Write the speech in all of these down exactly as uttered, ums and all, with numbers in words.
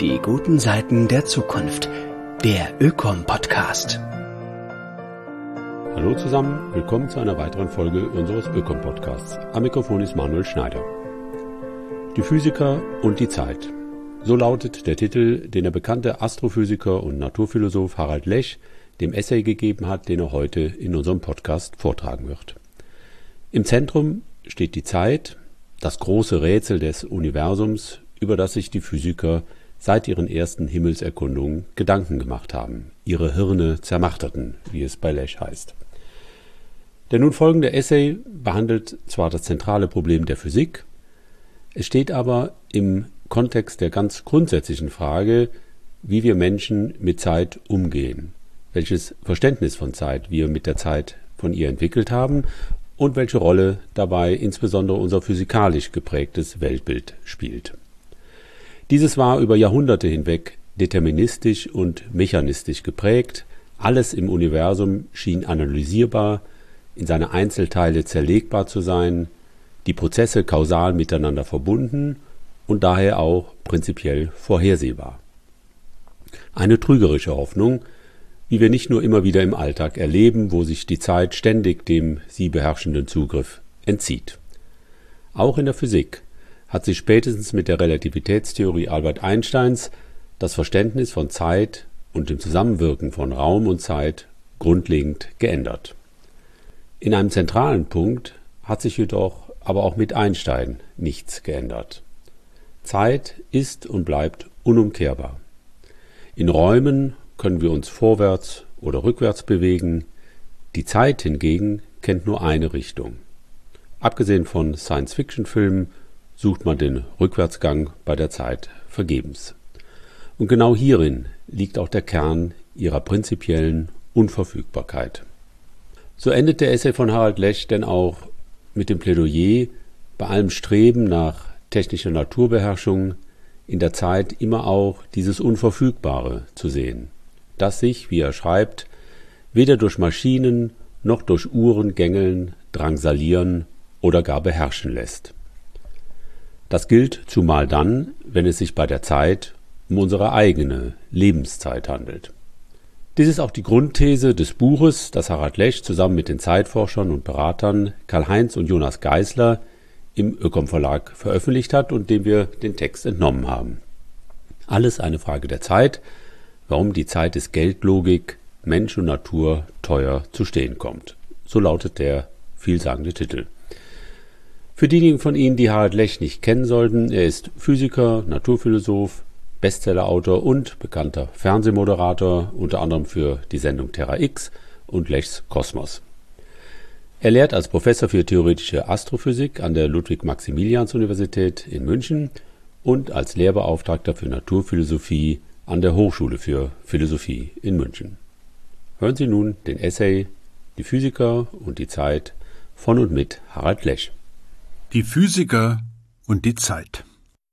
Die guten Seiten der Zukunft. Der Ökom-Podcast. Hallo zusammen, willkommen zu einer weiteren Folge unseres Ökom-Podcasts. Am Mikrofon ist Manuel Schneider. Die Physiker und die Zeit. So lautet der Titel, den der bekannte Astrophysiker und Naturphilosoph Harald Lesch dem Essay gegeben hat, den er heute in unserem Podcast vortragen wird. Im Zentrum steht die Zeit, das große Rätsel des Universums, über das sich die Physiker seit ihren ersten Himmelserkundungen Gedanken gemacht haben, ihre Hirne zermarterten, wie es bei Lesch heißt. Der nun folgende Essay behandelt zwar das zentrale Problem der Physik, es steht aber im Kontext der ganz grundsätzlichen Frage, wie wir Menschen mit Zeit umgehen, welches Verständnis von Zeit wir mit der Zeit von ihr entwickelt haben und welche Rolle dabei insbesondere unser physikalisch geprägtes Weltbild spielt. Dieses war über Jahrhunderte hinweg deterministisch und mechanistisch geprägt. Alles im Universum schien analysierbar, in seine Einzelteile zerlegbar zu sein, die Prozesse kausal miteinander verbunden und daher auch prinzipiell vorhersehbar. Eine trügerische Hoffnung, wie wir nicht nur immer wieder im Alltag erleben, wo sich die Zeit ständig dem sie beherrschenden Zugriff entzieht. Auch in der Physik hat sich spätestens mit der Relativitätstheorie Albert Einsteins das Verständnis von Zeit und dem Zusammenwirken von Raum und Zeit grundlegend geändert. In einem zentralen Punkt hat sich jedoch aber auch mit Einstein nichts geändert. Zeit ist und bleibt unumkehrbar. In Räumen können wir uns vorwärts oder rückwärts bewegen, die Zeit hingegen kennt nur eine Richtung. Abgesehen von Science-Fiction-Filmen sucht man den Rückwärtsgang bei der Zeit vergebens. Und genau hierin liegt auch der Kern ihrer prinzipiellen Unverfügbarkeit. So endet der Essay von Harald Lesch denn auch mit dem Plädoyer, bei allem Streben nach technischer Naturbeherrschung in der Zeit immer auch dieses Unverfügbare zu sehen, das sich, wie er schreibt, weder durch Maschinen noch durch Uhren gängeln, drangsalieren oder gar beherrschen lässt. Das gilt zumal dann, wenn es sich bei der Zeit um unsere eigene Lebenszeit handelt. Dies ist auch die Grundthese des Buches, das Harald Lesch zusammen mit den Zeitforschern und Beratern Karl-Heinz und Jonas Geisler im Ökom Verlag veröffentlicht hat und dem wir den Text entnommen haben. Alles eine Frage der Zeit, warum die Zeit ist Geldlogik, Mensch und Natur teuer zu stehen kommt. So lautet der vielsagende Titel. Für diejenigen von Ihnen, die Harald Lesch nicht kennen sollten, er ist Physiker, Naturphilosoph, Bestsellerautor und bekannter Fernsehmoderator, unter anderem für die Sendung Terra X und Leschs Kosmos. Er lehrt als Professor für theoretische Astrophysik an der Ludwig-Maximilians-Universität in München und als Lehrbeauftragter für Naturphilosophie an der Hochschule für Philosophie in München. Hören Sie nun den Essay Die Physiker und die Zeit von und mit Harald Lesch. Die Physiker und die Zeit.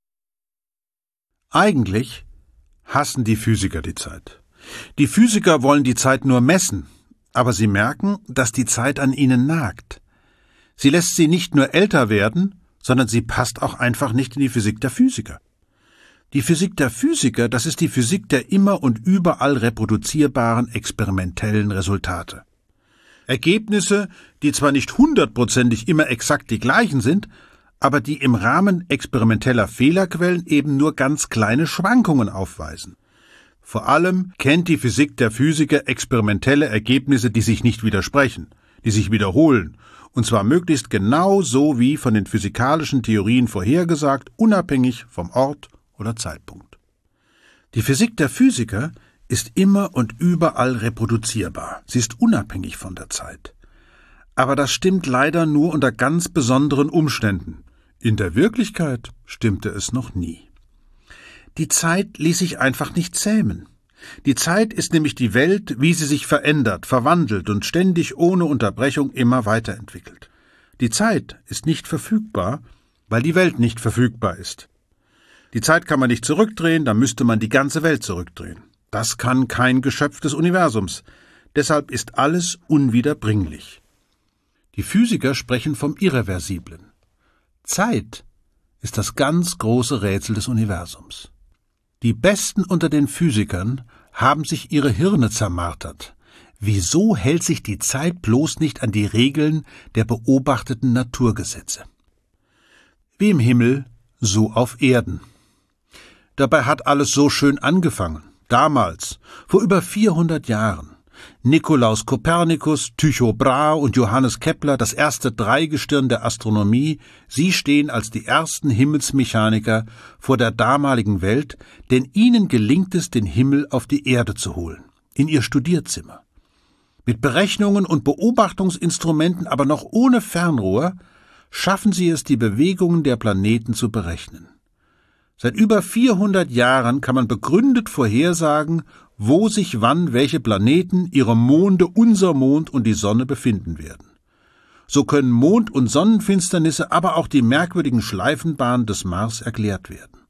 Eigentlich hassen die Physiker die Zeit. Die Physiker wollen die Zeit nur messen, aber sie merken, dass die Zeit an ihnen nagt. Sie lässt sie nicht nur älter werden, sondern sie passt auch einfach nicht in die Physik der Physiker. Die Physik der Physiker, das ist die Physik der immer und überall reproduzierbaren experimentellen Resultate. Ergebnisse, die zwar nicht hundertprozentig immer exakt die gleichen sind, aber die im Rahmen experimenteller Fehlerquellen eben nur ganz kleine Schwankungen aufweisen. Vor allem kennt die Physik der Physiker experimentelle Ergebnisse, die sich nicht widersprechen, die sich wiederholen, und zwar möglichst genau so wie von den physikalischen Theorien vorhergesagt, unabhängig vom Ort oder Zeitpunkt. Die Physik der Physiker ist immer und überall reproduzierbar. Sie ist unabhängig von der Zeit. Aber das stimmt leider nur unter ganz besonderen Umständen. In der Wirklichkeit stimmte es noch nie. Die Zeit ließ sich einfach nicht zähmen. Die Zeit ist nämlich die Welt, wie sie sich verändert, verwandelt und ständig ohne Unterbrechung immer weiterentwickelt. Die Zeit ist nicht verfügbar, weil die Welt nicht verfügbar ist. Die Zeit kann man nicht zurückdrehen, dann müsste man die ganze Welt zurückdrehen. Das kann kein Geschöpf des Universums. Deshalb ist alles unwiederbringlich. Die Physiker sprechen vom Irreversiblen. Zeit ist das ganz große Rätsel des Universums. Die Besten unter den Physikern haben sich ihre Hirne zermartert. Wieso hält sich die Zeit bloß nicht an die Regeln der beobachteten Naturgesetze? Wie im Himmel, so auf Erden. Dabei hat alles so schön angefangen. Damals, vor über vierhundert Jahren. Nikolaus Kopernikus, Tycho Brahe und Johannes Kepler, das erste Dreigestirn der Astronomie, sie stehen als die ersten Himmelsmechaniker vor der damaligen Welt, denn ihnen gelingt es, den Himmel auf die Erde zu holen, in ihr Studierzimmer. Mit Berechnungen und Beobachtungsinstrumenten, aber noch ohne Fernrohr, schaffen sie es, die Bewegungen der Planeten zu berechnen. Seit über vierhundert Jahren kann man begründet vorhersagen, wo sich wann welche Planeten, ihre Monde, unser Mond und die Sonne befinden werden. So können Mond- und Sonnenfinsternisse, aber auch die merkwürdigen Schleifenbahnen des Mars erklärt werden.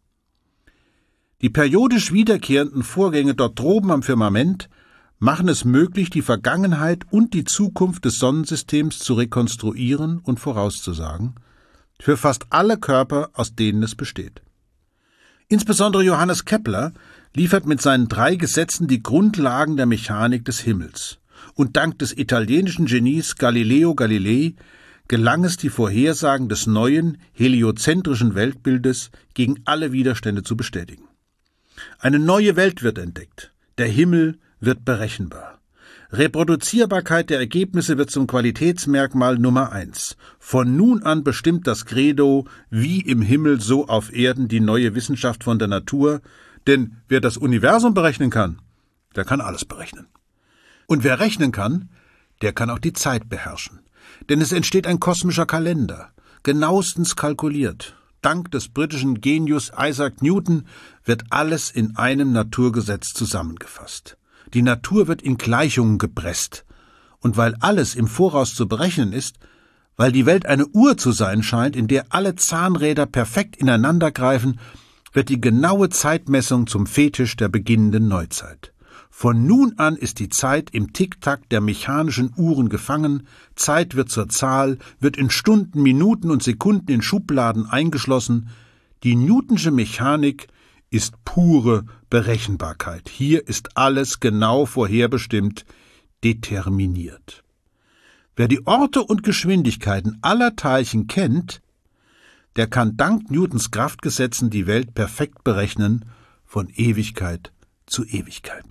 Die periodisch wiederkehrenden Vorgänge dort droben am Firmament machen es möglich, die Vergangenheit und die Zukunft des Sonnensystems zu rekonstruieren und vorauszusagen, für fast alle Körper, aus denen es besteht. Insbesondere Johannes Kepler liefert mit seinen drei Gesetzen die Grundlagen der Mechanik des Himmels. Und dank des italienischen Genies Galileo Galilei gelang es, die Vorhersagen des neuen, heliozentrischen Weltbildes gegen alle Widerstände zu bestätigen. Eine neue Welt wird entdeckt. Der Himmel wird berechenbar. Reproduzierbarkeit der Ergebnisse wird zum Qualitätsmerkmal Nummer eins. Von nun an bestimmt das Credo, wie im Himmel, so auf Erden, die neue Wissenschaft von der Natur, denn wer das Universum berechnen kann, der kann alles berechnen. Und wer rechnen kann, der kann auch die Zeit beherrschen. Denn es entsteht ein kosmischer Kalender, genauestens kalkuliert. Dank des britischen Genius Isaac Newton wird alles in einem Naturgesetz zusammengefasst. Die Natur wird in Gleichungen gepresst. Und weil alles im Voraus zu berechnen ist, weil die Welt eine Uhr zu sein scheint, in der alle Zahnräder perfekt ineinandergreifen, wird die genaue Zeitmessung zum Fetisch der beginnenden Neuzeit. Von nun an ist die Zeit im Tick-Tack der mechanischen Uhren gefangen, Zeit wird zur Zahl, wird in Stunden, Minuten und Sekunden in Schubladen eingeschlossen. Die Newtonsche Mechanik ist pure Berechenbarkeit. Hier ist alles genau vorherbestimmt, determiniert. Wer die Orte und Geschwindigkeiten aller Teilchen kennt, der kann dank Newtons Kraftgesetzen die Welt perfekt berechnen, von Ewigkeit zu Ewigkeit.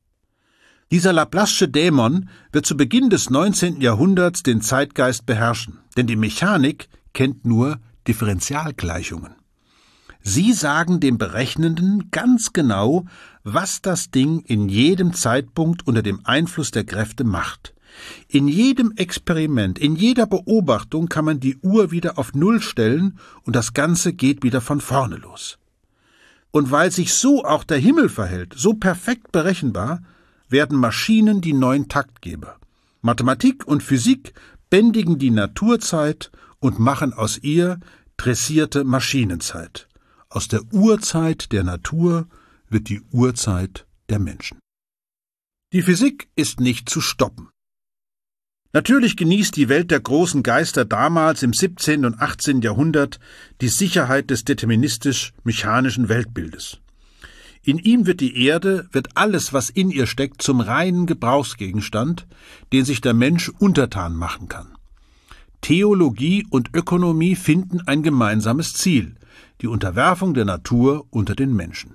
Dieser Laplace'sche Dämon wird zu Beginn des neunzehnten Jahrhunderts den Zeitgeist beherrschen, denn die Mechanik kennt nur Differentialgleichungen. Sie sagen dem Berechnenden ganz genau, was das Ding in jedem Zeitpunkt unter dem Einfluss der Kräfte macht. In jedem Experiment, in jeder Beobachtung kann man die Uhr wieder auf Null stellen und das Ganze geht wieder von vorne los. Und weil sich so auch der Himmel verhält, so perfekt berechenbar, werden Maschinen die neuen Taktgeber. Mathematik und Physik bändigen die Naturzeit und machen aus ihr dressierte Maschinenzeit. Aus der Urzeit der Natur wird die Urzeit der Menschen. Die Physik ist nicht zu stoppen. Natürlich genießt die Welt der großen Geister damals im siebzehnten und achtzehnten Jahrhundert die Sicherheit des deterministisch-mechanischen Weltbildes. In ihm wird die Erde, wird alles, was in ihr steckt, zum reinen Gebrauchsgegenstand, den sich der Mensch untertan machen kann. Theologie und Ökonomie finden ein gemeinsames Ziel, die Unterwerfung der Natur unter den Menschen.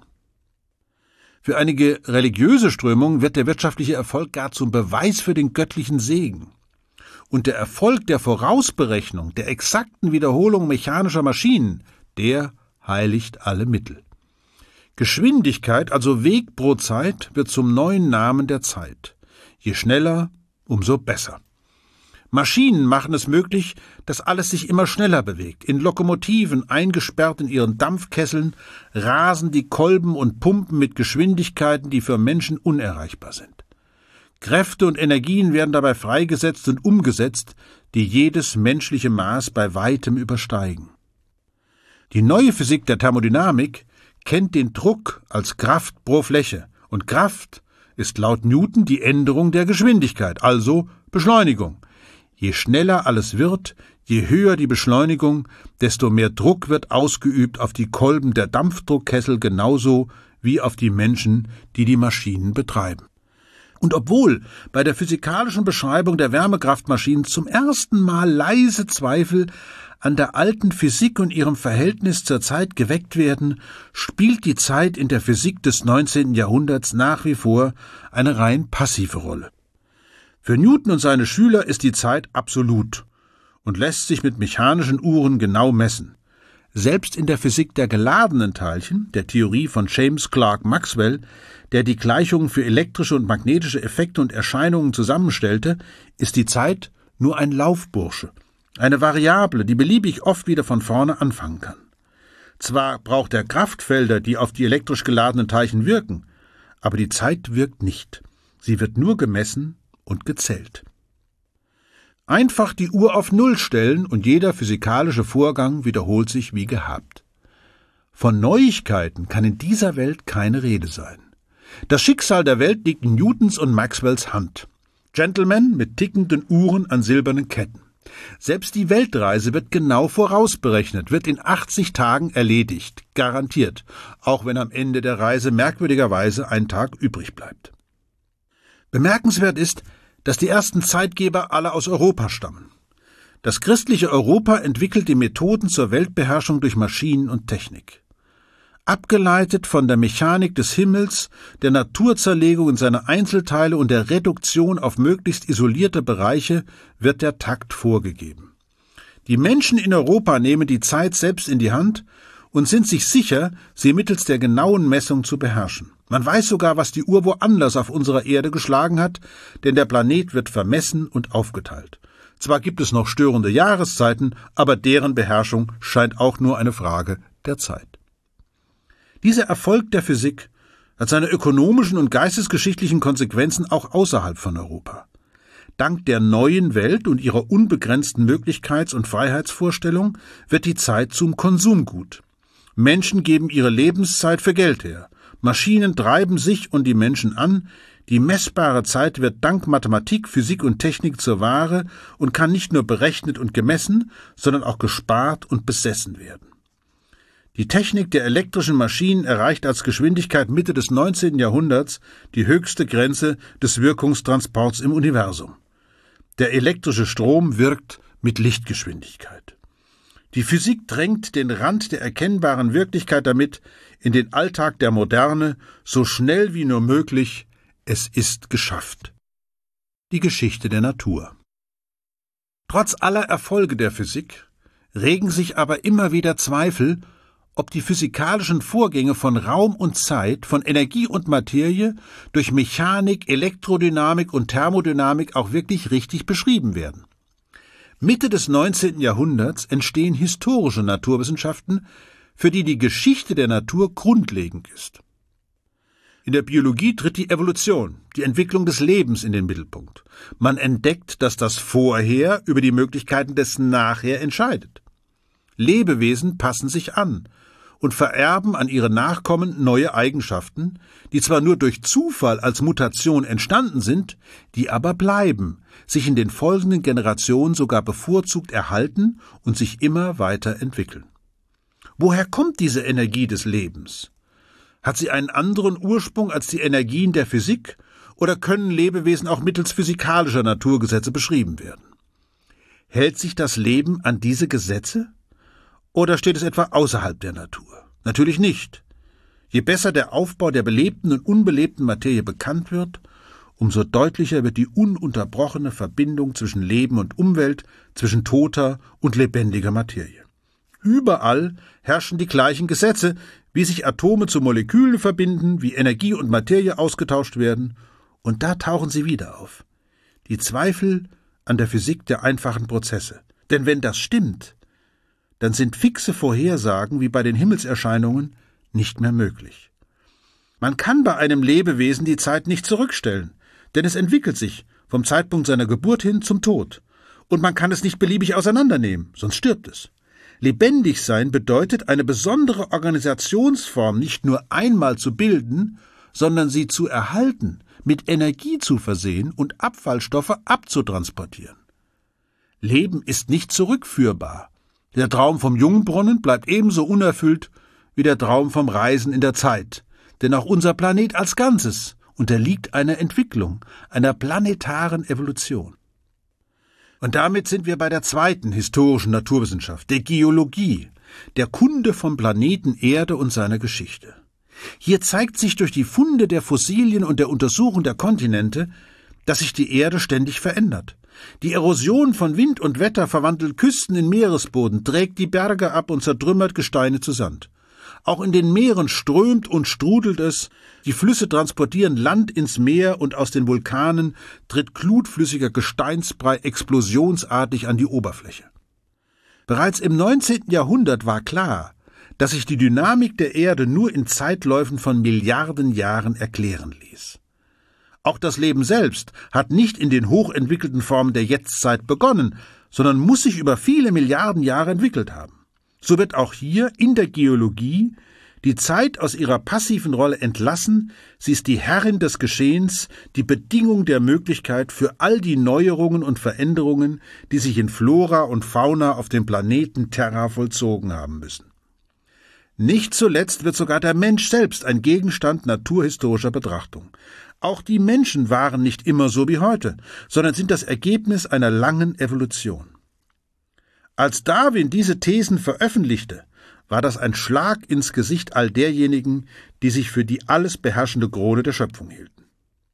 Für einige religiöse Strömungen wird der wirtschaftliche Erfolg gar zum Beweis für den göttlichen Segen. Und der Erfolg der Vorausberechnung, der exakten Wiederholung mechanischer Maschinen, der heiligt alle Mittel. Geschwindigkeit, also Weg pro Zeit, wird zum neuen Namen der Zeit. Je schneller, umso besser. Maschinen machen es möglich, dass alles sich immer schneller bewegt. In Lokomotiven, eingesperrt in ihren Dampfkesseln, rasen die Kolben und Pumpen mit Geschwindigkeiten, die für Menschen unerreichbar sind. Kräfte und Energien werden dabei freigesetzt und umgesetzt, die jedes menschliche Maß bei weitem übersteigen. Die neue Physik der Thermodynamik kennt den Druck als Kraft pro Fläche, und Kraft ist laut Newton die Änderung der Geschwindigkeit, also Beschleunigung. Je schneller alles wird, je höher die Beschleunigung, desto mehr Druck wird ausgeübt auf die Kolben der Dampfdruckkessel genauso wie auf die Menschen, die die Maschinen betreiben. Und obwohl bei der physikalischen Beschreibung der Wärmekraftmaschinen zum ersten Mal leise Zweifel an der alten Physik und ihrem Verhältnis zur Zeit geweckt werden, spielt die Zeit in der Physik des neunzehnten Jahrhunderts nach wie vor eine rein passive Rolle. Für Newton und seine Schüler ist die Zeit absolut und lässt sich mit mechanischen Uhren genau messen. Selbst in der Physik der geladenen Teilchen, der Theorie von James Clerk Maxwell, der die Gleichungen für elektrische und magnetische Effekte und Erscheinungen zusammenstellte, ist die Zeit nur ein Laufbursche, eine Variable, die beliebig oft wieder von vorne anfangen kann. Zwar braucht er Kraftfelder, die auf die elektrisch geladenen Teilchen wirken, aber die Zeit wirkt nicht. Sie wird nur gemessen und gezählt. Einfach die Uhr auf Null stellen und jeder physikalische Vorgang wiederholt sich wie gehabt. Von Neuigkeiten kann in dieser Welt keine Rede sein. Das Schicksal der Welt liegt in Newtons und Maxwells Hand. Gentlemen mit tickenden Uhren an silbernen Ketten. Selbst die Weltreise wird genau vorausberechnet, wird in achtzig Tagen erledigt, garantiert, auch wenn am Ende der Reise merkwürdigerweise ein Tag übrig bleibt. Bemerkenswert ist, dass die ersten Zeitgeber alle aus Europa stammen. Das christliche Europa entwickelt die Methoden zur Weltbeherrschung durch Maschinen und Technik. Abgeleitet von der Mechanik des Himmels, der Naturzerlegung in seine Einzelteile und der Reduktion auf möglichst isolierte Bereiche wird der Takt vorgegeben. Die Menschen in Europa nehmen die Zeit selbst in die Hand und sind sich sicher, sie mittels der genauen Messung zu beherrschen. Man weiß sogar, was die Uhr woanders auf unserer Erde geschlagen hat, denn der Planet wird vermessen und aufgeteilt. Zwar gibt es noch störende Jahreszeiten, aber deren Beherrschung scheint auch nur eine Frage der Zeit. Dieser Erfolg der Physik hat seine ökonomischen und geistesgeschichtlichen Konsequenzen auch außerhalb von Europa. Dank der neuen Welt und ihrer unbegrenzten Möglichkeits- und Freiheitsvorstellung wird die Zeit zum Konsumgut. Menschen geben ihre Lebenszeit für Geld her. Maschinen treiben sich und die Menschen an, die messbare Zeit wird dank Mathematik, Physik und Technik zur Ware und kann nicht nur berechnet und gemessen, sondern auch gespart und besessen werden. Die Technik der elektrischen Maschinen erreicht als Geschwindigkeit Mitte des neunzehnten Jahrhunderts die höchste Grenze des Wirkungstransports im Universum. Der elektrische Strom wirkt mit Lichtgeschwindigkeit. Die Physik drängt den Rand der erkennbaren Wirklichkeit damit in den Alltag der Moderne, so schnell wie nur möglich, es ist geschafft. Die Geschichte der Natur. Trotz aller Erfolge der Physik regen sich aber immer wieder Zweifel, ob die physikalischen Vorgänge von Raum und Zeit, von Energie und Materie durch Mechanik, Elektrodynamik und Thermodynamik auch wirklich richtig beschrieben werden. Mitte des neunzehnten Jahrhunderts entstehen historische Naturwissenschaften, für die die Geschichte der Natur grundlegend ist. In der Biologie tritt die Evolution, die Entwicklung des Lebens in den Mittelpunkt. Man entdeckt, dass das Vorher über die Möglichkeiten des Nachher entscheidet. Lebewesen passen sich an und vererben an ihre Nachkommen neue Eigenschaften, die zwar nur durch Zufall als Mutation entstanden sind, die aber bleiben, sich in den folgenden Generationen sogar bevorzugt erhalten und sich immer weiter entwickeln. Woher kommt diese Energie des Lebens? Hat sie einen anderen Ursprung als die Energien der Physik, oder können Lebewesen auch mittels physikalischer Naturgesetze beschrieben werden? Hält sich das Leben an diese Gesetze? Oder steht es etwa außerhalb der Natur? Natürlich nicht. Je besser der Aufbau der belebten und unbelebten Materie bekannt wird, umso deutlicher wird die ununterbrochene Verbindung zwischen Leben und Umwelt, zwischen toter und lebendiger Materie. Überall herrschen die gleichen Gesetze, wie sich Atome zu Molekülen verbinden, wie Energie und Materie ausgetauscht werden, und da tauchen sie wieder auf. Die Zweifel an der Physik der einfachen Prozesse. Denn wenn das stimmt, dann sind fixe Vorhersagen wie bei den Himmelserscheinungen nicht mehr möglich. Man kann bei einem Lebewesen die Zeit nicht zurückstellen, denn es entwickelt sich vom Zeitpunkt seiner Geburt hin zum Tod. Und man kann es nicht beliebig auseinandernehmen, sonst stirbt es. Lebendig sein bedeutet, eine besondere Organisationsform nicht nur einmal zu bilden, sondern sie zu erhalten, mit Energie zu versehen und Abfallstoffe abzutransportieren. Leben ist nicht zurückführbar. Der Traum vom Jungbrunnen bleibt ebenso unerfüllt wie der Traum vom Reisen in der Zeit, denn auch unser Planet als Ganzes unterliegt einer Entwicklung, einer planetaren Evolution. Und damit sind wir bei der zweiten historischen Naturwissenschaft, der Geologie, der Kunde vom Planeten Erde und seiner Geschichte. Hier zeigt sich durch die Funde der Fossilien und der Untersuchung der Kontinente, dass sich die Erde ständig verändert. Die Erosion von Wind und Wetter verwandelt Küsten in Meeresboden, trägt die Berge ab und zertrümmert Gesteine zu Sand. Auch in den Meeren strömt und strudelt es, die Flüsse transportieren Land ins Meer und aus den Vulkanen tritt glutflüssiger Gesteinsbrei explosionsartig an die Oberfläche. Bereits im neunzehnten Jahrhundert war klar, dass sich die Dynamik der Erde nur in Zeitläufen von Milliarden Jahren erklären ließ. Auch das Leben selbst hat nicht in den hochentwickelten Formen der Jetztzeit begonnen, sondern muss sich über viele Milliarden Jahre entwickelt haben. So wird auch hier in der Geologie die Zeit aus ihrer passiven Rolle entlassen, sie ist die Herrin des Geschehens, die Bedingung der Möglichkeit für all die Neuerungen und Veränderungen, die sich in Flora und Fauna auf dem Planeten Terra vollzogen haben müssen. Nicht zuletzt wird sogar der Mensch selbst ein Gegenstand naturhistorischer Betrachtung. Auch die Menschen waren nicht immer so wie heute, sondern sind das Ergebnis einer langen Evolution. Als Darwin diese Thesen veröffentlichte, war das ein Schlag ins Gesicht all derjenigen, die sich für die alles beherrschende Krone der Schöpfung hielten.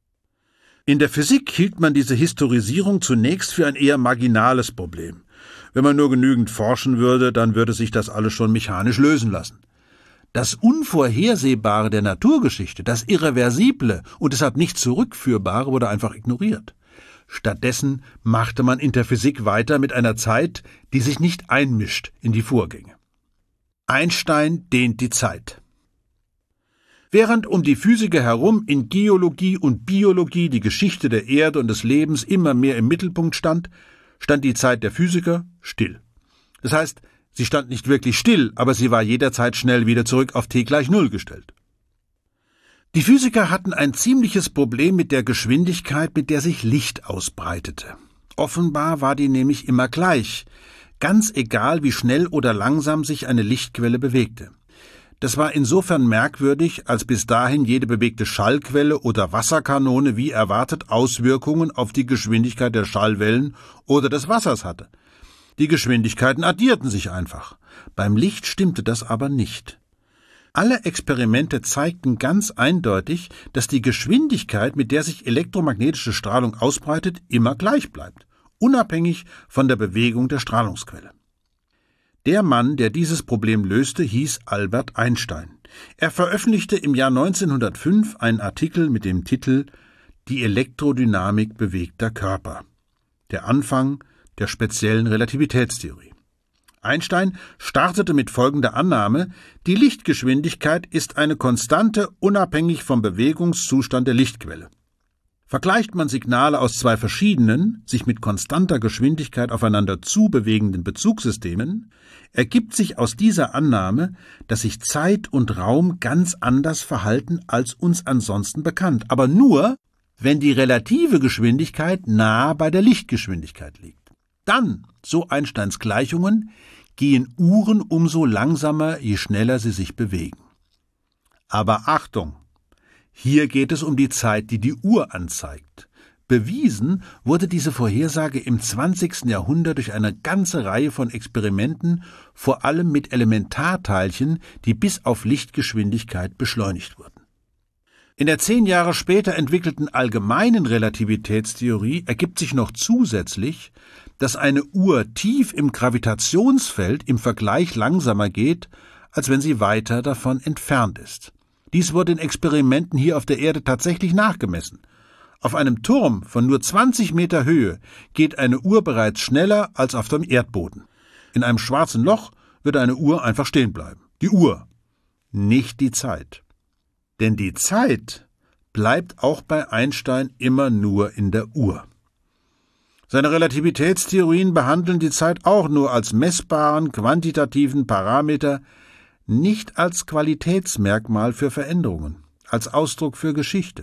In der Physik hielt man diese Historisierung zunächst für ein eher marginales Problem. Wenn man nur genügend forschen würde, dann würde sich das alles schon mechanisch lösen lassen. Das Unvorhersehbare der Naturgeschichte, das Irreversible und deshalb nicht Zurückführbare wurde einfach ignoriert. Stattdessen machte man in der Physik weiter mit einer Zeit, die sich nicht einmischt in die Vorgänge. Einstein dehnt die Zeit. Während um die Physiker herum in Geologie und Biologie die Geschichte der Erde und des Lebens immer mehr im Mittelpunkt stand, stand die Zeit der Physiker still. Das heißt, sie stand nicht wirklich still, aber sie war jederzeit schnell wieder zurück auf t gleich null gestellt. Die Physiker hatten ein ziemliches Problem mit der Geschwindigkeit, mit der sich Licht ausbreitete. Offenbar war die nämlich immer gleich, ganz egal wie schnell oder langsam sich eine Lichtquelle bewegte. Das war insofern merkwürdig, als bis dahin jede bewegte Schallquelle oder Wasserkanone wie erwartet Auswirkungen auf die Geschwindigkeit der Schallwellen oder des Wassers hatte. Die Geschwindigkeiten addierten sich einfach. Beim Licht stimmte das aber nicht. Alle Experimente zeigten ganz eindeutig, dass die Geschwindigkeit, mit der sich elektromagnetische Strahlung ausbreitet, immer gleich bleibt, unabhängig von der Bewegung der Strahlungsquelle. Der Mann, der dieses Problem löste, hieß Albert Einstein. Er veröffentlichte im Jahr neunzehnhundertfünf einen Artikel mit dem Titel »Die Elektrodynamik bewegter Körper«, der Anfang der speziellen Relativitätstheorie. Einstein startete mit folgender Annahme: Die Lichtgeschwindigkeit ist eine Konstante, unabhängig vom Bewegungszustand der Lichtquelle. Vergleicht man Signale aus zwei verschiedenen, sich mit konstanter Geschwindigkeit aufeinander zubewegenden Bezugssystemen, ergibt sich aus dieser Annahme, dass sich Zeit und Raum ganz anders verhalten als uns ansonsten bekannt, aber nur, wenn die relative Geschwindigkeit nahe bei der Lichtgeschwindigkeit liegt. Dann, so Einsteins Gleichungen, gehen Uhren umso langsamer, je schneller sie sich bewegen. Aber Achtung! Hier geht es um die Zeit, die die Uhr anzeigt. Bewiesen wurde diese Vorhersage im zwanzigsten Jahrhundert durch eine ganze Reihe von Experimenten, vor allem mit Elementarteilchen, die bis auf Lichtgeschwindigkeit beschleunigt wurden. In der zehn Jahre später entwickelten allgemeinen Relativitätstheorie ergibt sich noch zusätzlich, dass eine Uhr tief im Gravitationsfeld im Vergleich langsamer geht, als wenn sie weiter davon entfernt ist. Dies wurde in Experimenten hier auf der Erde tatsächlich nachgemessen. Auf einem Turm von nur zwanzig Meter Höhe geht eine Uhr bereits schneller als auf dem Erdboden. In einem schwarzen Loch würde eine Uhr einfach stehen bleiben. Die Uhr, nicht die Zeit. Denn die Zeit bleibt auch bei Einstein immer nur in der Uhr. Seine Relativitätstheorien behandeln die Zeit auch nur als messbaren, quantitativen Parameter, nicht als Qualitätsmerkmal für Veränderungen, als Ausdruck für Geschichte.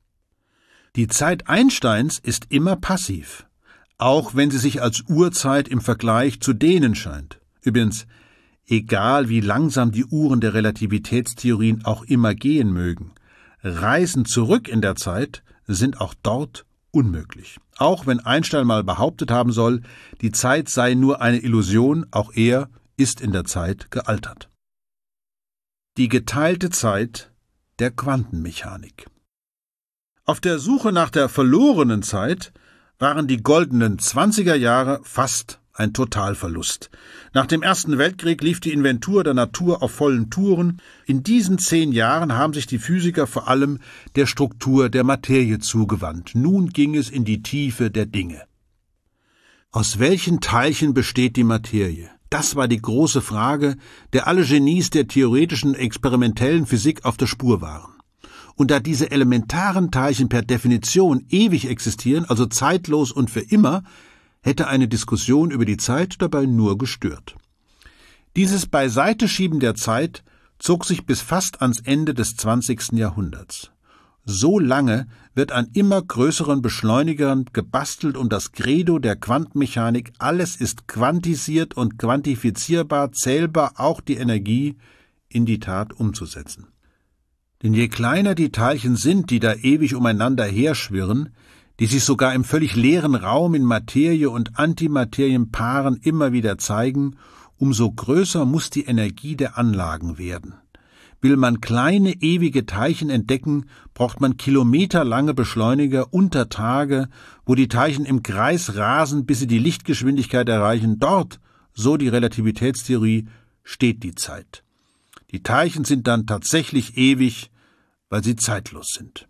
Die Zeit Einsteins ist immer passiv, auch wenn sie sich als Uhrzeit im Vergleich zu dehnen scheint. Übrigens, egal wie langsam die Uhren der Relativitätstheorien auch immer gehen mögen. Reisen zurück in der Zeit sind auch dort unmöglich. Auch wenn Einstein mal behauptet haben soll, die Zeit sei nur eine Illusion, auch er ist in der Zeit gealtert. Die geteilte Zeit der Quantenmechanik. Auf der Suche nach der verlorenen Zeit waren die goldenen zwanziger Jahre fast ein Totalverlust. Nach dem Ersten Weltkrieg lief die Inventur der Natur auf vollen Touren. In diesen zehn Jahren haben sich die Physiker vor allem der Struktur der Materie zugewandt. Nun ging es in die Tiefe der Dinge. Aus welchen Teilchen besteht die Materie? Das war die große Frage, der alle Genies der theoretischen experimentellen Physik auf der Spur waren. Und da diese elementaren Teilchen per Definition ewig existieren, also zeitlos und für immer, hätte eine Diskussion über die Zeit dabei nur gestört. Dieses Beiseiteschieben der Zeit zog sich bis fast ans Ende des zwanzigsten Jahrhunderts. So lange wird an immer größeren Beschleunigern gebastelt, um das Credo der Quantenmechanik, alles ist quantisiert und quantifizierbar, zählbar, auch die Energie, in die Tat umzusetzen. Denn je kleiner die Teilchen sind, die da ewig umeinander herschwirren, die sich sogar im völlig leeren Raum in Materie und Antimaterienpaaren immer wieder zeigen, umso größer muss die Energie der Anlagen werden. Will man kleine, ewige Teilchen entdecken, braucht man kilometerlange Beschleuniger unter Tage, wo die Teilchen im Kreis rasen, bis sie die Lichtgeschwindigkeit erreichen. Dort, so die Relativitätstheorie, steht die Zeit. Die Teilchen sind dann tatsächlich ewig, weil sie zeitlos sind.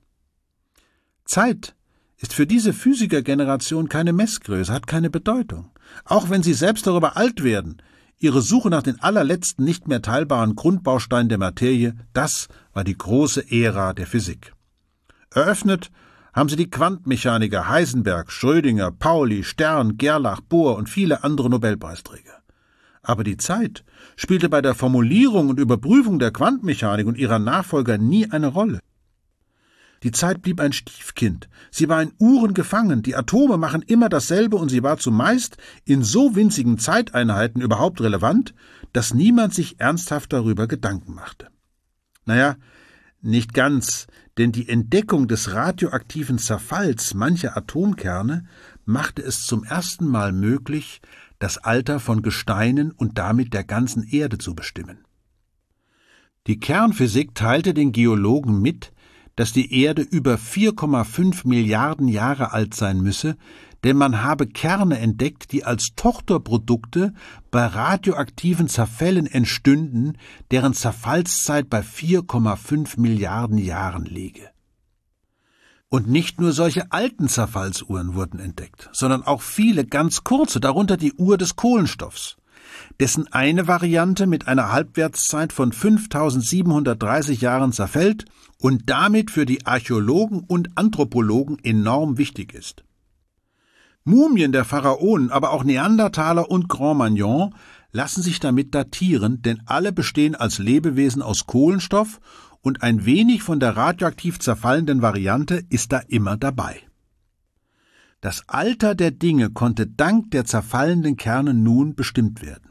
Zeit ist für diese Physikergeneration keine Messgröße, hat keine Bedeutung. Auch wenn sie selbst darüber alt werden, ihre Suche nach den allerletzten nicht mehr teilbaren Grundbausteinen der Materie, das war die große Ära der Physik. Eröffnet haben sie die Quantenmechaniker Heisenberg, Schrödinger, Pauli, Stern, Gerlach, Bohr und viele andere Nobelpreisträger. Aber die Zeit spielte bei der Formulierung und Überprüfung der Quantenmechanik und ihrer Nachfolger nie eine Rolle. Die Zeit blieb ein Stiefkind, sie war in Uhren gefangen, die Atome machen immer dasselbe und sie war zumeist in so winzigen Zeiteinheiten überhaupt relevant, dass niemand sich ernsthaft darüber Gedanken machte. Naja, nicht ganz, denn die Entdeckung des radioaktiven Zerfalls mancher Atomkerne machte es zum ersten Mal möglich, das Alter von Gesteinen und damit der ganzen Erde zu bestimmen. Die Kernphysik teilte den Geologen mit, dass die Erde über vier Komma fünf Milliarden Jahre alt sein müsse, denn man habe Kerne entdeckt, die als Tochterprodukte bei radioaktiven Zerfällen entstünden, deren Zerfallszeit bei vier Komma fünf Milliarden Jahren liege. Und nicht nur solche alten Zerfallsuhren wurden entdeckt, sondern auch viele ganz kurze, darunter die Uhr des Kohlenstoffs, dessen eine Variante mit einer Halbwertszeit von fünftausendsiebenhundertdreißig Jahren zerfällt und damit für die Archäologen und Anthropologen enorm wichtig ist. Mumien der Pharaonen, aber auch Neandertaler und Cro-Magnon lassen sich damit datieren, denn alle bestehen als Lebewesen aus Kohlenstoff und ein wenig von der radioaktiv zerfallenden Variante ist da immer dabei. Das Alter der Dinge konnte dank der zerfallenden Kerne nun bestimmt werden.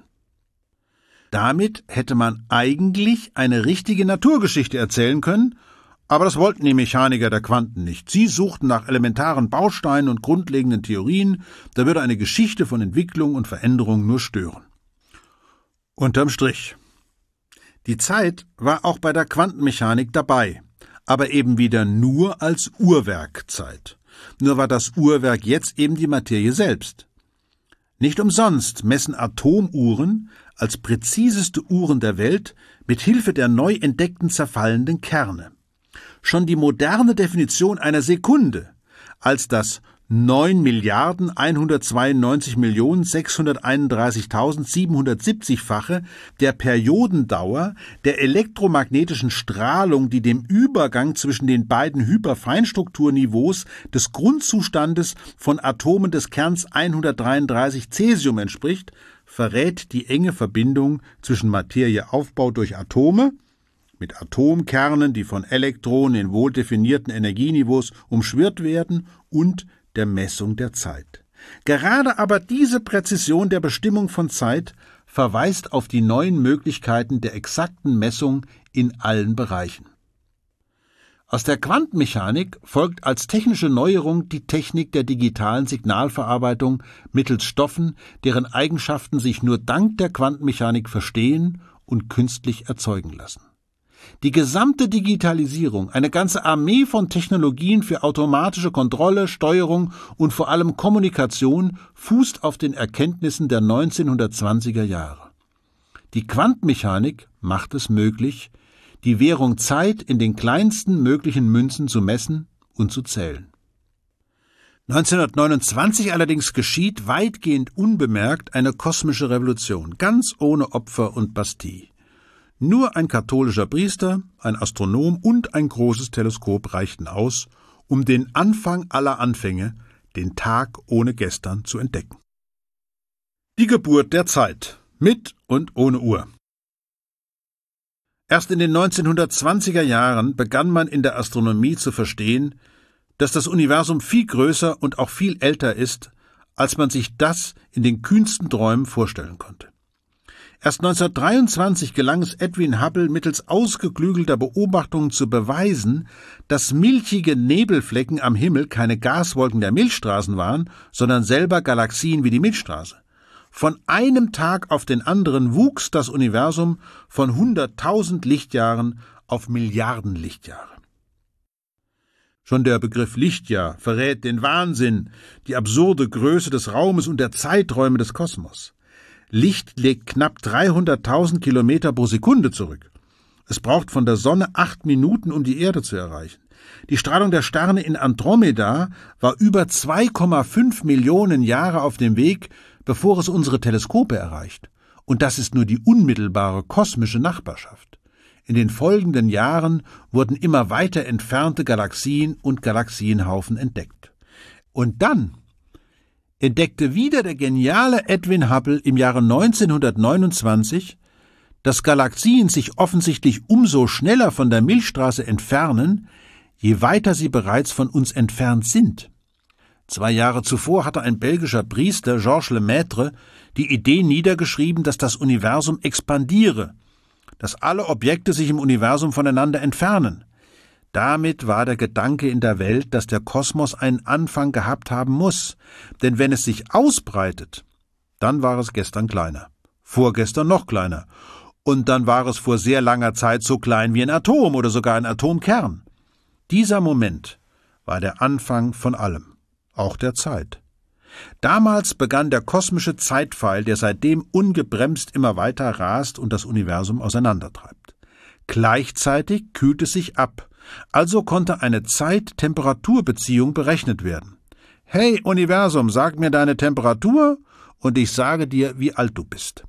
Damit hätte man eigentlich eine richtige Naturgeschichte erzählen können, aber das wollten die Mechaniker der Quanten nicht. Sie suchten nach elementaren Bausteinen und grundlegenden Theorien, da würde eine Geschichte von Entwicklung und Veränderung nur stören. Unterm Strich. Die Zeit war auch bei der Quantenmechanik dabei, aber eben wieder nur als Uhrwerkzeit. Nur war das Uhrwerk jetzt eben die Materie selbst. Nicht umsonst messen Atomuhren als präziseste Uhren der Welt mit Hilfe der neu entdeckten zerfallenden Kerne. Schon die moderne Definition einer Sekunde als das neun Milliarden hundertzweiundneunzig Millionen sechshunderteinunddreißigtausendsiebenhundertsiebzig-fache der Periodendauer der elektromagnetischen Strahlung, die dem Übergang zwischen den beiden Hyperfeinstrukturniveaus des Grundzustandes von Atomen des Kerns hundertdreiunddreißig Cäsium entspricht, verrät die enge Verbindung zwischen Materieaufbau durch Atome mit Atomkernen, die von Elektronen in wohldefinierten Energieniveaus umschwirrt werden, und der Messung der Zeit. Gerade aber diese Präzision der Bestimmung von Zeit verweist auf die neuen Möglichkeiten der exakten Messung in allen Bereichen. Aus der Quantenmechanik folgt als technische Neuerung die Technik der digitalen Signalverarbeitung mittels Stoffen, deren Eigenschaften sich nur dank der Quantenmechanik verstehen und künstlich erzeugen lassen. Die gesamte Digitalisierung, eine ganze Armee von Technologien für automatische Kontrolle, Steuerung und vor allem Kommunikation fußt auf den Erkenntnissen der neunzehnhundertzwanziger Jahre. Die Quantenmechanik macht es möglich, die Währung Zeit in den kleinsten möglichen Münzen zu messen und zu zählen. neunzehnhundertneunundzwanzig allerdings geschieht weitgehend unbemerkt eine kosmische Revolution, ganz ohne Opfer und Bastille. Nur ein katholischer Priester, ein Astronom und ein großes Teleskop reichten aus, um den Anfang aller Anfänge, den Tag ohne gestern, zu entdecken. Die Geburt der Zeit, mit und ohne Uhr. Erst in den neunzehnhundertzwanziger Jahren begann man in der Astronomie zu verstehen, dass das Universum viel größer und auch viel älter ist, als man sich das in den kühnsten Träumen vorstellen konnte. Erst neunzehnhundertdreiundzwanzig gelang es Edwin Hubble mittels ausgeklügelter Beobachtungen zu beweisen, dass milchige Nebelflecken am Himmel keine Gaswolken der Milchstraßen waren, sondern selber Galaxien wie die Milchstraße. Von einem Tag auf den anderen wuchs das Universum von hunderttausend Lichtjahren auf Milliarden Lichtjahre. Schon der Begriff Lichtjahr verrät den Wahnsinn, die absurde Größe des Raumes und der Zeiträume des Kosmos. Licht legt knapp dreihunderttausend Kilometer pro Sekunde zurück. Es braucht von der Sonne acht Minuten, um die Erde zu erreichen. Die Strahlung der Sterne in Andromeda war über zwei Komma fünf Millionen Jahre auf dem Weg, bevor es unsere Teleskope erreicht. Und das ist nur die unmittelbare kosmische Nachbarschaft. In den folgenden Jahren wurden immer weiter entfernte Galaxien und Galaxienhaufen entdeckt. Und dann entdeckte wieder der geniale Edwin Hubble im Jahre neunzehnhundertneunundzwanzig, dass Galaxien sich offensichtlich umso schneller von der Milchstraße entfernen, je weiter sie bereits von uns entfernt sind. Zwei Jahre zuvor hatte ein belgischer Priester, Georges Lemaitre, die Idee niedergeschrieben, dass das Universum expandiere, dass alle Objekte sich im Universum voneinander entfernen. Damit war der Gedanke in der Welt, dass der Kosmos einen Anfang gehabt haben muss, denn wenn es sich ausbreitet, dann war es gestern kleiner, vorgestern noch kleiner, und dann war es vor sehr langer Zeit so klein wie ein Atom oder sogar ein Atomkern. Dieser Moment war der Anfang von allem, auch der Zeit. Damals begann der kosmische Zeitpfeil, der seitdem ungebremst immer weiter rast und das Universum auseinandertreibt. Gleichzeitig kühlt es sich ab, also konnte eine Zeit-Temperatur-Beziehung berechnet werden. Hey Universum, sag mir deine Temperatur und ich sage dir, wie alt du bist.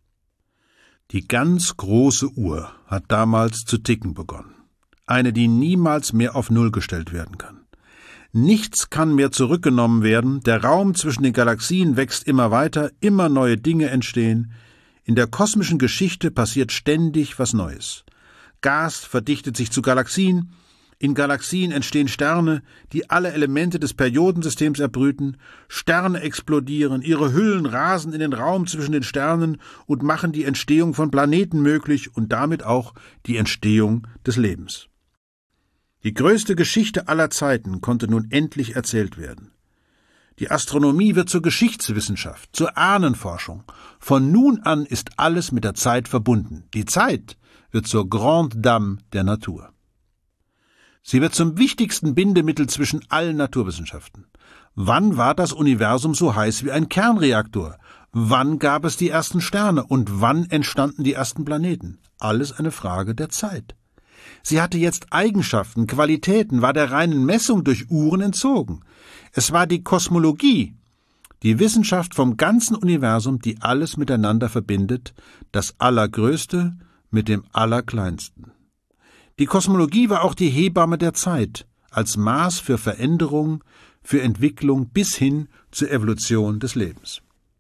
Die ganz große Uhr hat damals zu ticken begonnen. Eine, die niemals mehr auf Null gestellt werden kann. Nichts kann mehr zurückgenommen werden, der Raum zwischen den Galaxien wächst immer weiter, immer neue Dinge entstehen. In der kosmischen Geschichte passiert ständig was Neues. Gas verdichtet sich zu Galaxien, in Galaxien entstehen Sterne, die alle Elemente des Periodensystems erbrüten, Sterne explodieren, ihre Hüllen rasen in den Raum zwischen den Sternen und machen die Entstehung von Planeten möglich und damit auch die Entstehung des Lebens. Die größte Geschichte aller Zeiten konnte nun endlich erzählt werden. Die Astronomie wird zur Geschichtswissenschaft, zur Ahnenforschung. Von nun an ist alles mit der Zeit verbunden. Die Zeit wird zur Grande Dame der Natur. Sie wird zum wichtigsten Bindemittel zwischen allen Naturwissenschaften. Wann war das Universum so heiß wie ein Kernreaktor? Wann gab es die ersten Sterne? Und wann entstanden die ersten Planeten? Alles eine Frage der Zeit. Sie hatte jetzt Eigenschaften, Qualitäten, war der reinen Messung durch Uhren entzogen. Es war die Kosmologie, die Wissenschaft vom ganzen Universum, die alles miteinander verbindet, das Allergrößte mit dem Allerkleinsten. Die Kosmologie war auch die Hebamme der Zeit, als Maß für Veränderung, für Entwicklung bis hin zur Evolution des Lebens.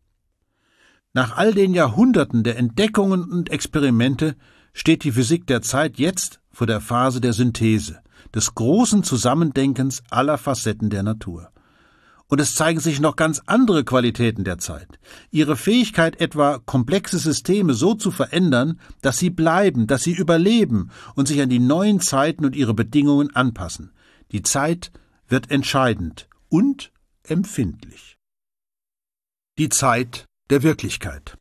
Nach all den Jahrhunderten der Entdeckungen und Experimente steht die Physik der Zeit jetzt vor der Phase der Synthese, des großen Zusammendenkens aller Facetten der Natur. Und es zeigen sich noch ganz andere Qualitäten der Zeit. Ihre Fähigkeit etwa, komplexe Systeme so zu verändern, dass sie bleiben, dass sie überleben und sich an die neuen Zeiten und ihre Bedingungen anpassen. Die Zeit wird entscheidend und empfindlich. Die Zeit der Wirklichkeit.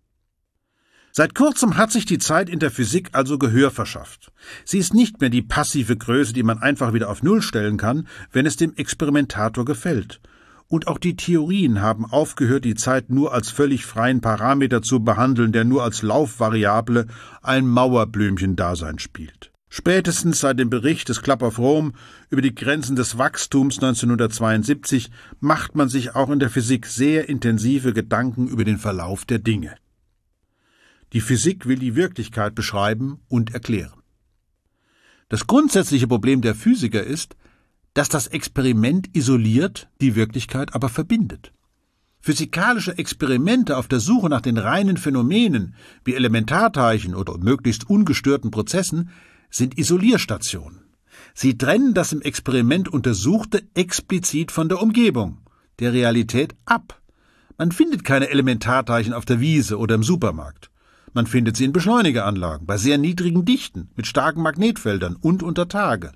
Seit kurzem hat sich die Zeit in der Physik also Gehör verschafft. Sie ist nicht mehr die passive Größe, die man einfach wieder auf Null stellen kann, wenn es dem Experimentator gefällt. Und auch die Theorien haben aufgehört, die Zeit nur als völlig freien Parameter zu behandeln, der nur als Laufvariable ein Mauerblümchen-Dasein spielt. Spätestens seit dem Bericht des Club of Rome über die Grenzen des Wachstums neunzehnhundertzweiundsiebzig macht man sich auch in der Physik sehr intensive Gedanken über den Verlauf der Dinge. Die Physik will die Wirklichkeit beschreiben und erklären. Das grundsätzliche Problem der Physiker ist, dass das Experiment isoliert, die Wirklichkeit aber verbindet. Physikalische Experimente auf der Suche nach den reinen Phänomenen wie Elementarteilchen oder möglichst ungestörten Prozessen sind Isolierstationen. Sie trennen das im Experiment Untersuchte explizit von der Umgebung, der Realität ab. Man findet keine Elementarteilchen auf der Wiese oder im Supermarkt. Man findet sie in Beschleunigeranlagen, bei sehr niedrigen Dichten, mit starken Magnetfeldern und unter Tage.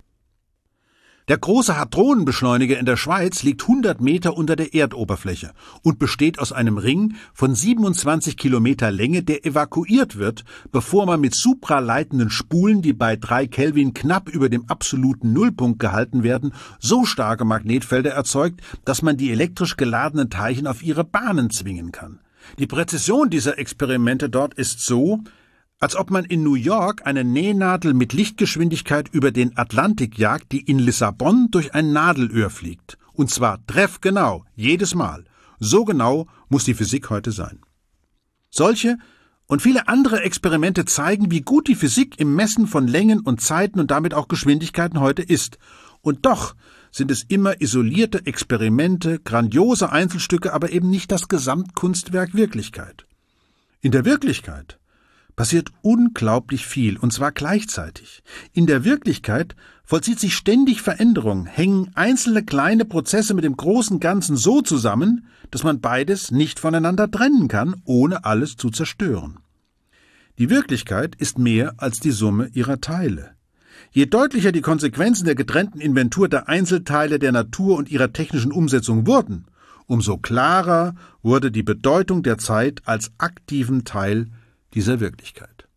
Der große Hadronenbeschleuniger in der Schweiz liegt hundert Meter unter der Erdoberfläche und besteht aus einem Ring von siebenundzwanzig Kilometer Länge, der evakuiert wird, bevor man mit supraleitenden Spulen, die bei drei Kelvin knapp über dem absoluten Nullpunkt gehalten werden, so starke Magnetfelder erzeugt, dass man die elektrisch geladenen Teilchen auf ihre Bahnen zwingen kann. Die Präzision dieser Experimente dort ist so, als ob man in New York eine Nähnadel mit Lichtgeschwindigkeit über den Atlantik jagt, die in Lissabon durch ein Nadelöhr fliegt. Und zwar treffgenau, jedes Mal. So genau muss die Physik heute sein. Solche und viele andere Experimente zeigen, wie gut die Physik im Messen von Längen und Zeiten und damit auch Geschwindigkeiten heute ist. Und doch sind es immer isolierte Experimente, grandiose Einzelstücke, aber eben nicht das Gesamtkunstwerk Wirklichkeit. In der Wirklichkeit passiert unglaublich viel, und zwar gleichzeitig. In der Wirklichkeit vollzieht sich ständig Veränderung, hängen einzelne kleine Prozesse mit dem großen Ganzen so zusammen, dass man beides nicht voneinander trennen kann, ohne alles zu zerstören. Die Wirklichkeit ist mehr als die Summe ihrer Teile. Je deutlicher die Konsequenzen der getrennten Inventur der Einzelteile der Natur und ihrer technischen Umsetzung wurden, umso klarer wurde die Bedeutung der Zeit als aktiven Teil dieser Wirklichkeit.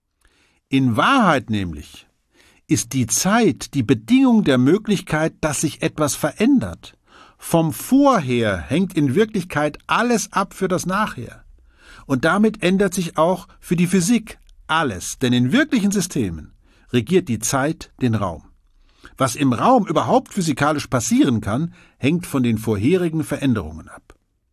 In Wahrheit nämlich ist die Zeit die Bedingung der Möglichkeit, dass sich etwas verändert. Vom Vorher hängt in Wirklichkeit alles ab für das Nachher. Und damit ändert sich auch für die Physik alles, denn in wirklichen Systemen regiert die Zeit den Raum. Was im Raum überhaupt physikalisch passieren kann, hängt von den vorherigen Veränderungen ab.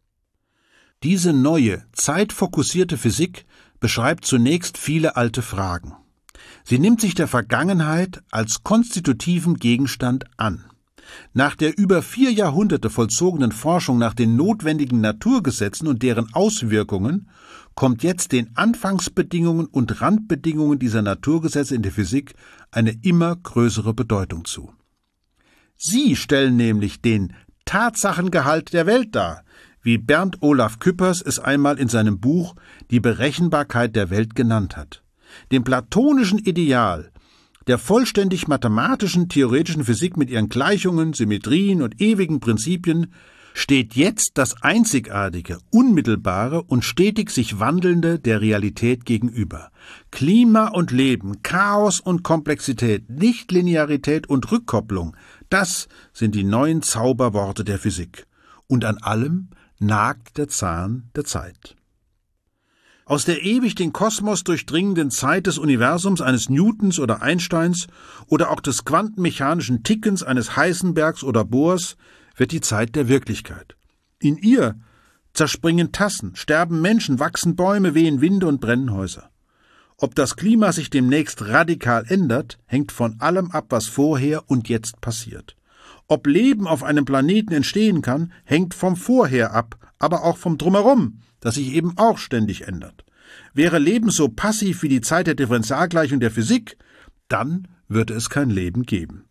Diese neue, zeitfokussierte Physik beschreibt zunächst viele alte Fragen. Sie nimmt sich der Vergangenheit als konstitutiven Gegenstand an. Nach der über vier Jahrhunderte vollzogenen Forschung nach den notwendigen Naturgesetzen und deren Auswirkungen kommt jetzt den Anfangsbedingungen und Randbedingungen dieser Naturgesetze in der Physik eine immer größere Bedeutung zu. Sie stellen nämlich den Tatsachengehalt der Welt dar, wie Bernd Olaf Küppers es einmal in seinem Buch Die Berechenbarkeit der Welt genannt hat. Dem platonischen Ideal der vollständig mathematischen, theoretischen Physik mit ihren Gleichungen, Symmetrien und ewigen Prinzipien steht jetzt das einzigartige, unmittelbare und stetig sich wandelnde der Realität gegenüber. Klima und Leben, Chaos und Komplexität, Nichtlinearität und Rückkopplung, das sind die neuen Zauberworte der Physik. Und an allem nagt der Zahn der Zeit. Aus der ewig den Kosmos durchdringenden Zeit des Universums eines Newtons oder Einsteins oder auch des quantenmechanischen Tickens eines Heisenbergs oder Bohrs wird die Zeit der Wirklichkeit. In ihr zerspringen Tassen, sterben Menschen, wachsen Bäume, wehen Winde und brennen Häuser. Ob das Klima sich demnächst radikal ändert, hängt von allem ab, was vorher und jetzt passiert. Ob Leben auf einem Planeten entstehen kann, hängt vom Vorher ab, aber auch vom Drumherum, das sich eben auch ständig ändert. Wäre Leben so passiv wie die Zeit der Differentialgleichung der Physik, dann würde es kein Leben geben.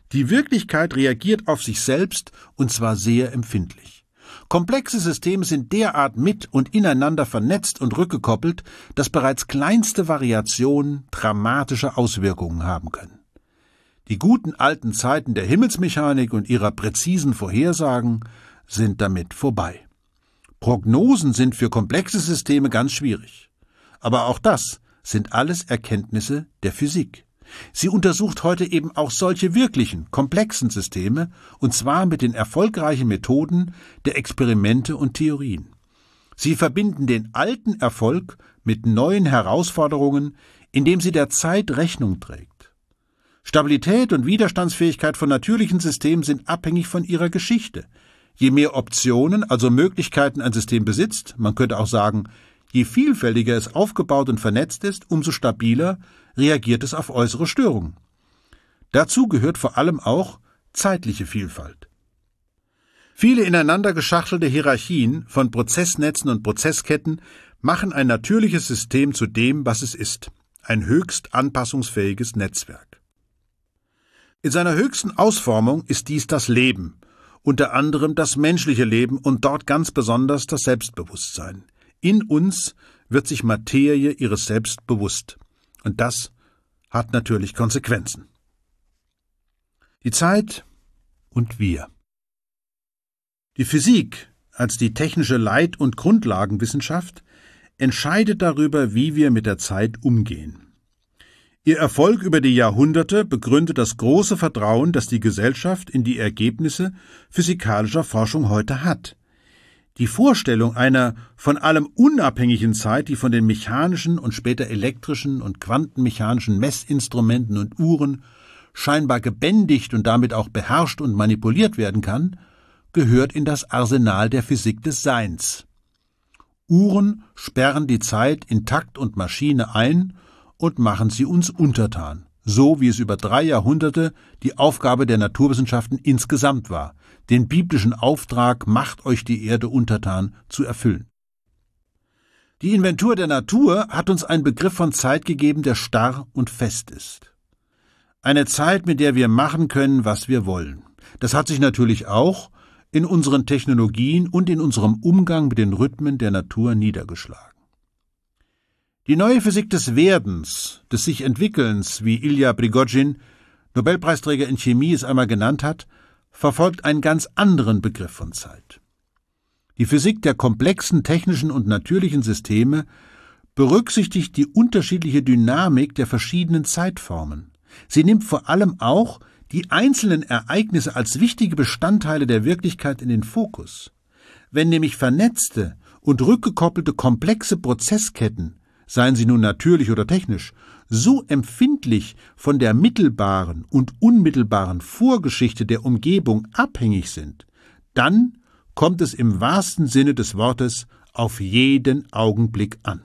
Die Wirklichkeit reagiert auf sich selbst, und zwar sehr empfindlich. Komplexe Systeme sind derart mit und ineinander vernetzt und rückgekoppelt, dass bereits kleinste Variationen dramatische Auswirkungen haben können. Die guten alten Zeiten der Himmelsmechanik und ihrer präzisen Vorhersagen sind damit vorbei. Prognosen sind für komplexe Systeme ganz schwierig. Aber auch das sind alles Erkenntnisse der Physik. Sie untersucht heute eben auch solche wirklichen, komplexen Systeme, und zwar mit den erfolgreichen Methoden der Experimente und Theorien. Sie verbinden den alten Erfolg mit neuen Herausforderungen, indem sie der Zeit Rechnung trägt. Stabilität und Widerstandsfähigkeit von natürlichen Systemen sind abhängig von ihrer Geschichte. Je mehr Optionen, also Möglichkeiten ein System besitzt, man könnte auch sagen, je vielfältiger es aufgebaut und vernetzt ist, umso stabiler reagiert es auf äußere Störungen. Dazu gehört vor allem auch zeitliche Vielfalt. Viele ineinander geschachtelte Hierarchien von Prozessnetzen und Prozessketten machen ein natürliches System zu dem, was es ist, ein höchst anpassungsfähiges Netzwerk. In seiner höchsten Ausformung ist dies das Leben, unter anderem das menschliche Leben und dort ganz besonders das Selbstbewusstsein. In uns wird sich Materie ihres Selbst bewusst. Und das hat natürlich Konsequenzen. Die Zeit und wir. Die Physik als die technische Leit- und Grundlagenwissenschaft entscheidet darüber, wie wir mit der Zeit umgehen. Ihr Erfolg über die Jahrhunderte begründet das große Vertrauen, das die Gesellschaft in die Ergebnisse physikalischer Forschung heute hat. Die Vorstellung einer von allem unabhängigen Zeit, die von den mechanischen und später elektrischen und quantenmechanischen Messinstrumenten und Uhren scheinbar gebändigt und damit auch beherrscht und manipuliert werden kann, gehört in das Arsenal der Physik des Seins. Uhren sperren die Zeit in Takt und Maschine ein und machen sie uns untertan, so wie es über drei Jahrhunderte die Aufgabe der Naturwissenschaften insgesamt war, den biblischen Auftrag, macht euch die Erde untertan, zu erfüllen. Die Inventur der Natur hat uns einen Begriff von Zeit gegeben, der starr und fest ist. Eine Zeit, mit der wir machen können, was wir wollen. Das hat sich natürlich auch in unseren Technologien und in unserem Umgang mit den Rhythmen der Natur niedergeschlagen. Die neue Physik des Werdens, des sich Entwickelns, wie Ilja Prigozhin, Nobelpreisträger in Chemie, es einmal genannt hat, verfolgt einen ganz anderen Begriff von Zeit. Die Physik der komplexen technischen und natürlichen Systeme berücksichtigt die unterschiedliche Dynamik der verschiedenen Zeitformen. Sie nimmt vor allem auch die einzelnen Ereignisse als wichtige Bestandteile der Wirklichkeit in den Fokus. Wenn nämlich vernetzte und rückgekoppelte komplexe Prozessketten, seien sie nun natürlich oder technisch, so empfindlich von der mittelbaren und unmittelbaren Vorgeschichte der Umgebung abhängig sind, dann kommt es im wahrsten Sinne des Wortes auf jeden Augenblick an.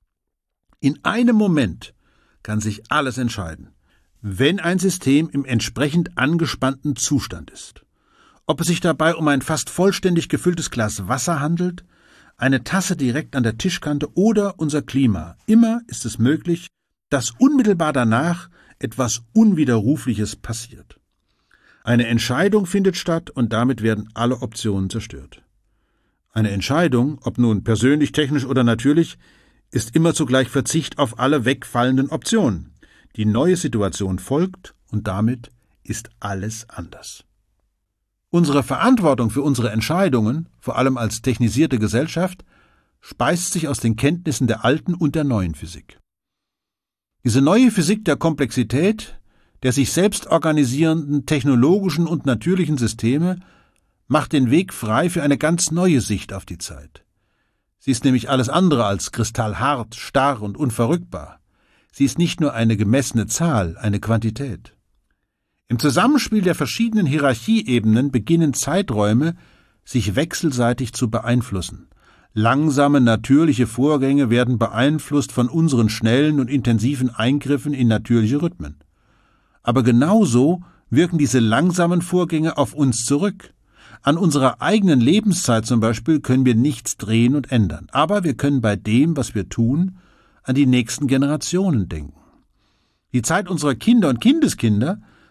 In einem Moment kann sich alles entscheiden, wenn ein System im entsprechend angespannten Zustand ist. Ob es sich dabei um ein fast vollständig gefülltes Glas Wasser handelt, eine Tasse direkt an der Tischkante oder unser Klima. Immer ist es möglich, dass unmittelbar danach etwas Unwiderrufliches passiert. Eine Entscheidung findet statt und damit werden alle Optionen zerstört. Eine Entscheidung, ob nun persönlich, technisch oder natürlich, ist immer zugleich Verzicht auf alle wegfallenden Optionen. Die neue Situation folgt und damit ist alles anders. Unsere Verantwortung für unsere Entscheidungen, vor allem als technisierte Gesellschaft, speist sich aus den Kenntnissen der alten und der neuen Physik. Diese neue Physik der Komplexität, der sich selbst organisierenden technologischen und natürlichen Systeme, macht den Weg frei für eine ganz neue Sicht auf die Zeit. Sie ist nämlich alles andere als kristallhart, starr und unverrückbar. Sie ist nicht nur eine gemessene Zahl, eine Quantität. Im Zusammenspiel der verschiedenen Hierarchieebenen beginnen Zeiträume, sich wechselseitig zu beeinflussen. Langsame, natürliche Vorgänge werden beeinflusst von unseren schnellen und intensiven Eingriffen in natürliche Rhythmen. Aber genauso wirken diese langsamen Vorgänge auf uns zurück. An unserer eigenen Lebenszeit zum Beispiel können wir nichts drehen und ändern. Aber wir können bei dem, was wir tun, an die nächsten Generationen denken. Die Zeit unserer Kinder und Kindeskinder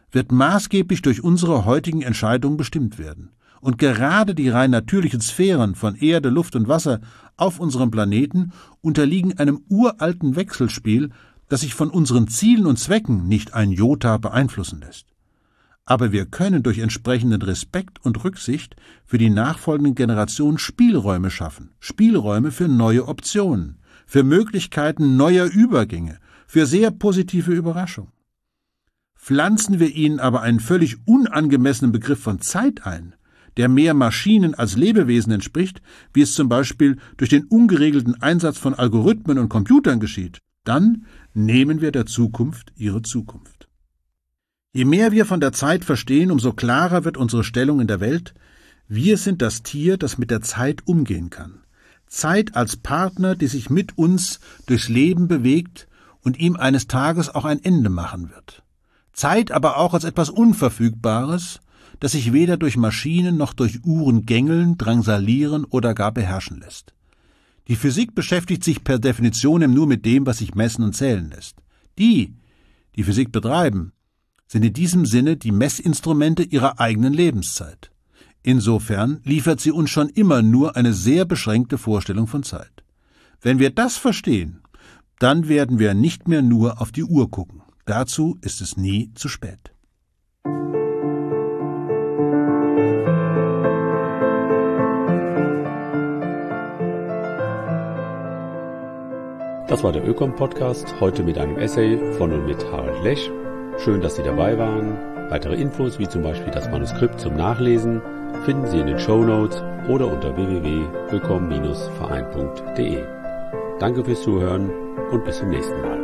wird maßgeblich durch unsere heutigen Entscheidungen bestimmt werden. Und gerade die rein natürlichen Sphären von Erde, Luft und Wasser auf unserem Planeten unterliegen einem uralten Wechselspiel, das sich von unseren Zielen und Zwecken nicht ein Jota beeinflussen lässt. Aber wir können durch entsprechenden Respekt und Rücksicht für die nachfolgenden Generationen Spielräume schaffen, Spielräume für neue Optionen, für Möglichkeiten neuer Übergänge, für sehr positive Überraschungen. Pflanzen wir ihnen aber einen völlig unangemessenen Begriff von Zeit ein, der mehr Maschinen als Lebewesen entspricht, wie es zum Beispiel durch den ungeregelten Einsatz von Algorithmen und Computern geschieht, dann nehmen wir der Zukunft ihre Zukunft. Je mehr wir von der Zeit verstehen, umso klarer wird unsere Stellung in der Welt. Wir sind das Tier, das mit der Zeit umgehen kann. Zeit als Partner, die sich mit uns durchs Leben bewegt und ihm eines Tages auch ein Ende machen wird. Zeit aber auch als etwas Unverfügbares, das sich weder durch Maschinen noch durch Uhren gängeln, drangsalieren oder gar beherrschen lässt. Die Physik beschäftigt sich per Definition nur mit dem, was sich messen und zählen lässt. Die, die Physik betreiben, sind in diesem Sinne die Messinstrumente ihrer eigenen Lebenszeit. Insofern liefert sie uns schon immer nur eine sehr beschränkte Vorstellung von Zeit. Wenn wir das verstehen, dann werden wir nicht mehr nur auf die Uhr gucken. Dazu ist es nie zu spät. Das war der Ökom-Podcast, heute mit einem Essay von und mit Harald Lech. Schön, dass Sie dabei waren. Weitere Infos, wie zum Beispiel das Manuskript zum Nachlesen, finden Sie in den Shownotes oder unter w w w punkt ökom Bindestrich verein punkt de. Danke fürs Zuhören und bis zum nächsten Mal.